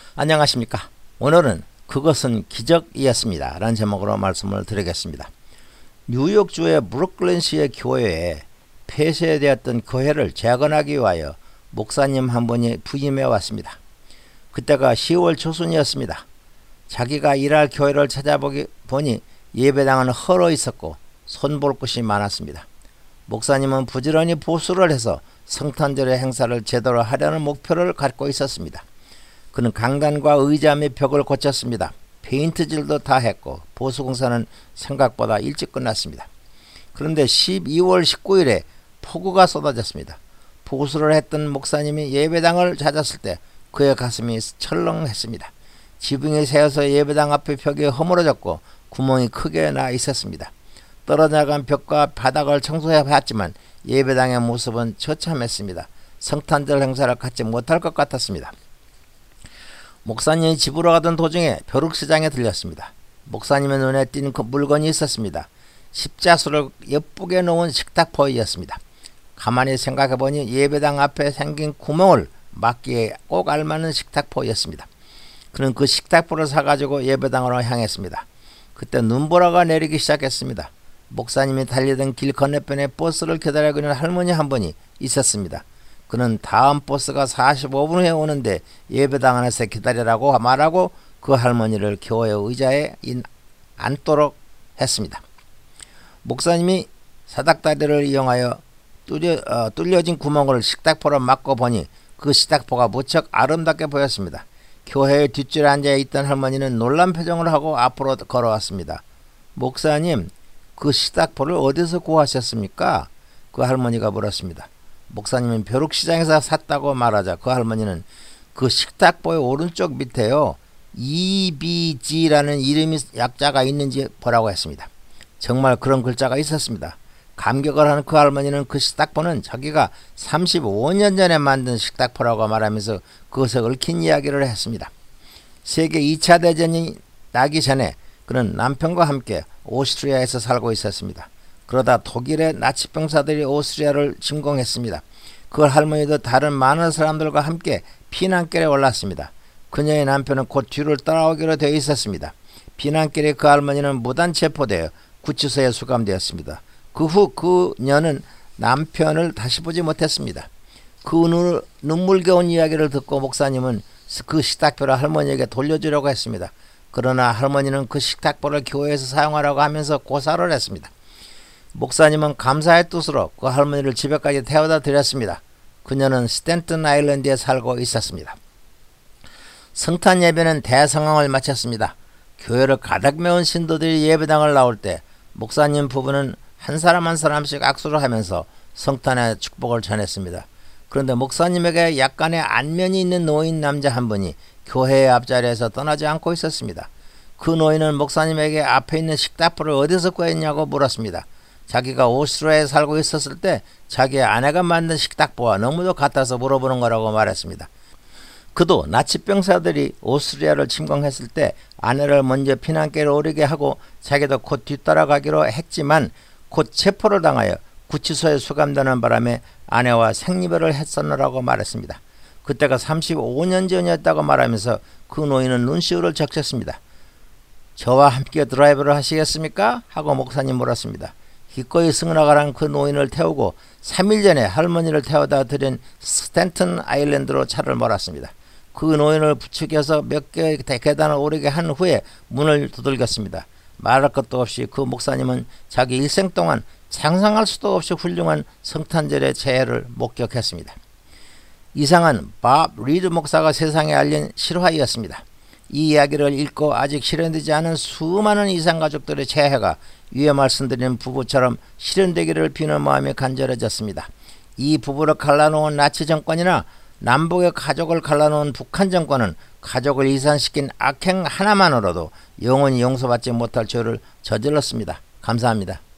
안녕하십니까. 오늘은 그것은 기적이었습니다 라는 제목으로 말씀을 드리겠습니다. 뉴욕주의 브루클린시의 교회에 폐쇄되었던 교회를 재건하기 위하여 목사님 한 분이 부임해 왔습니다. 그때가 10월 초순이었습니다. 자기가 일할 교회를 찾아보니 예배당은 헐어 있었고 손볼 곳이 많았습니다. 목사님은 부지런히 보수를 해서 성탄절의 행사를 제대로 하려는 목표를 갖고 있었습니다. 그는 강단과 의자 및 벽을 고쳤습니다. 페인트질도 다 했고 보수공사는 생각보다 일찍 끝났습니다. 그런데 12월 19일에 폭우가 쏟아졌습니다. 보수를 했던 목사님이 예배당을 찾았을 때 그의 가슴이 철렁했습니다. 지붕이 새어서 예배당 앞의 벽이 허물어졌고 구멍이 크게 나 있었습니다. 떨어져간 벽과 바닥을 청소해 봤지만 예배당의 모습은 처참했습니다. 성탄절 행사를 갖지 못할 것 같았습니다. 목사님이 집으로 가던 도중에 벼룩시장에 들렸습니다. 목사님의 눈에 띈 그 물건이 있었습니다. 십자수를 예쁘게 놓은 식탁포이었습니다. 가만히 생각해보니 예배당 앞에 생긴 구멍을 막기에 꼭 알맞는 식탁포였습니다. 그는 그 식탁포를 사가지고 예배당으로 향했습니다. 그때 눈보라가 내리기 시작했습니다. 목사님이 달리던 길 건너편에 버스를 기다리고 있는 할머니 한 분이 있었습니다. 그는 다음 버스가 45분 후에 오는데 예배당 안에서 기다리라고 말하고 그 할머니를 교회 의자에 앉도록 했습니다. 목사님이 사닥다리를 이용하여 뚫려진 구멍을 식탁포로 막고 보니 그 식탁포가 무척 아름답게 보였습니다. 교회의 뒷줄에 앉아있던 할머니는 놀란 표정을 하고 앞으로 걸어왔습니다. 목사님, 그 식탁포를 어디서 구하셨습니까? 그 할머니가 물었습니다. 목사님은 벼룩시장에서 샀다고 말하자 그 할머니는 그 식탁보의 오른쪽 밑에요 EBG라는 이름이 약자가 있는지 보라고 했습니다. 정말 그런 글자가 있었습니다. 감격을 하는 그 할머니는 그 식탁보는 자기가 35년 전에 만든 식탁보라고 말하면서 그것에 얽힌 이야기를 했습니다. 세계 2차 대전이 나기 전에 그는 남편과 함께 오스트리아에서 살고 있었습니다. 그러다 독일의 나치 병사들이 오스트리아를 침공했습니다. 그 할머니도 다른 많은 사람들과 함께 피난길에 올랐습니다. 그녀의 남편은 곧 뒤를 따라오기로 되어 있었습니다. 피난길에 그 할머니는 무단 체포되어 구치소에 수감되었습니다. 그 후 그녀는 남편을 다시 보지 못했습니다. 그 눈물겨운 이야기를 듣고 목사님은 그 식탁보를 할머니에게 돌려주려고 했습니다. 그러나 할머니는 그 식탁보를 교회에서 사용하라고 하면서 고사를 했습니다. 목사님은 감사의 뜻으로 그 할머니를 집에까지 태워다 드렸습니다. 그녀는 스탠튼 아일랜드에 살고 있었습니다. 성탄 예배는 대성황을 마쳤습니다. 교회를 가득 메운 신도들이 예배당을 나올 때 목사님 부부는 한 사람 한 사람씩 악수를 하면서 성탄의 축복을 전했습니다. 그런데 목사님에게 약간의 안면이 있는 노인 남자 한 분이 교회의 앞자리에서 떠나지 않고 있었습니다. 그 노인은 목사님에게 앞에 있는 식탁보를 어디서 구했냐고 물었습니다. 자기가 오스트리아에 살고 있었을 때 자기의 아내가 만든 식탁보와 너무도 같아서 물어보는 거라고 말했습니다. 그도 나치병사들이 오스트리아를 침공했을 때 아내를 먼저 피난길에 오르게 하고 자기도 곧 뒤따라가기로 했지만 곧 체포를 당하여 구치소에 수감되는 바람에 아내와 생이별을 했었느라고 말했습니다. 그때가 35년 전이었다고 말하면서 그 노인은 눈시울을 적셨습니다. 저와 함께 드라이브를 하시겠습니까? 하고 목사님 물었습니다. 기꺼이 승낙하라는 그 노인을 태우고 3일 전에 할머니를 태워다 드린 스탠튼 아일랜드로 차를 몰았습니다. 그 노인을 부축해서 몇 개의 계단을 오르게 한 후에 문을 두들겼습니다. 말할 것도 없이 그 목사님은 자기 일생 동안 상상할 수도 없이 훌륭한 성탄절의 재해를 목격했습니다. 이상은 밥 리드 목사가 세상에 알린 실화이었습니다. 이 이야기를 읽고 아직 실현되지 않은 수많은 이산가족들의 재해가 위에 말씀드린 부부처럼 실현되기를 비는 마음이 간절해졌습니다. 이 부부를 갈라놓은 나치 정권이나 남북의 가족을 갈라놓은 북한 정권은 가족을 이산시킨 악행 하나만으로도 영원히 용서받지 못할 죄를 저질렀습니다. 감사합니다.